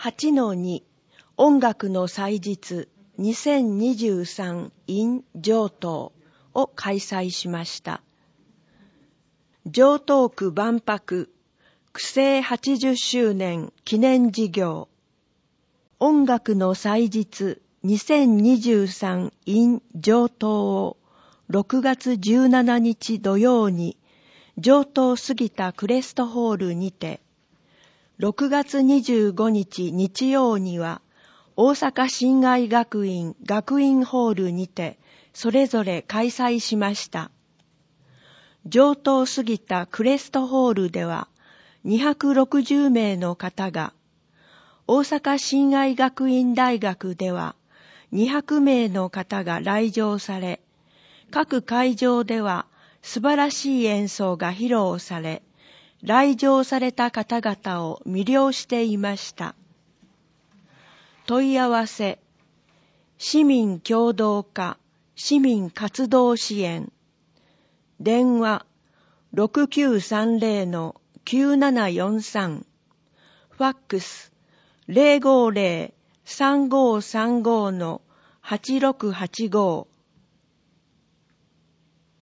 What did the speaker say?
8-2 音楽の祭日2023 in 上東を開催しました。上東区万博区政80周年記念事業音楽の祭日2023 in 上東を6月17日土曜に上東杉田クレストホールにて、6月25日日曜には大阪親愛学院学院ホールにてそれぞれ開催しました。上東杉田クレストホールでは260名の方が、大阪親愛学院大学では200名の方が来場され、各会場では素晴らしい演奏が披露され、来場された方々を魅了していました。問い合わせ、市民協働課市民活動支援、電話 6930-9743、ファックス 050-3535-8685